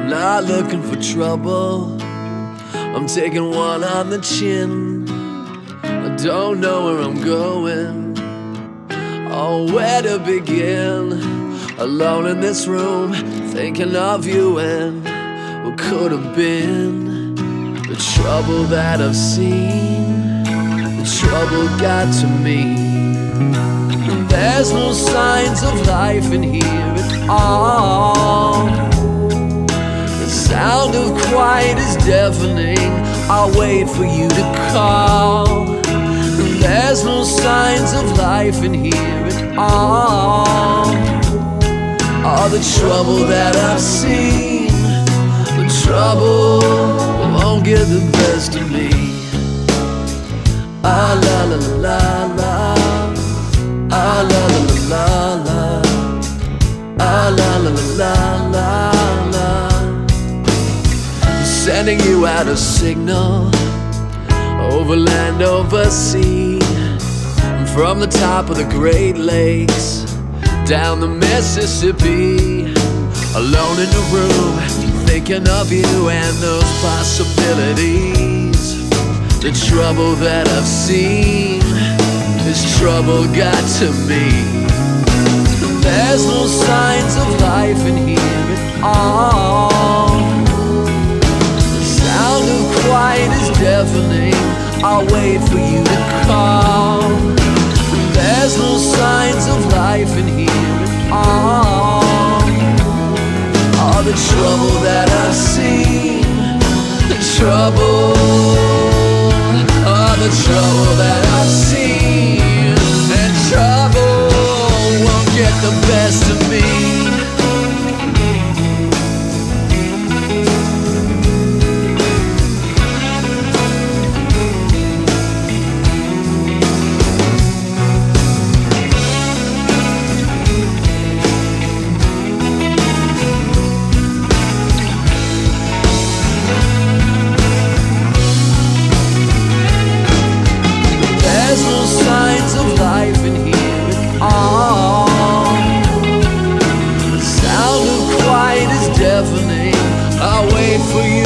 not looking for trouble. I'm taking one on the chin. I don't know where I'm going, or where to begin. Alone in this room, thinking of you and what could have been. The trouble that I've seen, the trouble got to me. There's no signs of life in here at all. The sound of quiet is deafening. I'll wait for you to call. There's no signs of life in here at all. All the trouble that I've seen, the trouble won't get the best of me. Ah la la la la, ah la la la la, ah la la la la la. Sending you out a signal, over land, over sea, from the top of the Great Lakes down the Mississippi. Alone in a room, thinking of you and those possibilities. The trouble that I've seen, this trouble got to me. There's no signs of life in here at all. The sound of quiet is deafening. I'll wait for you to call. There's no signs of life in here at all. All the trouble that I've seen, the trouble, all the trouble that I've seen, and trouble won't get the best of me. There's no signs of life in here at all. The sound of quiet is deafening. I'll wait for you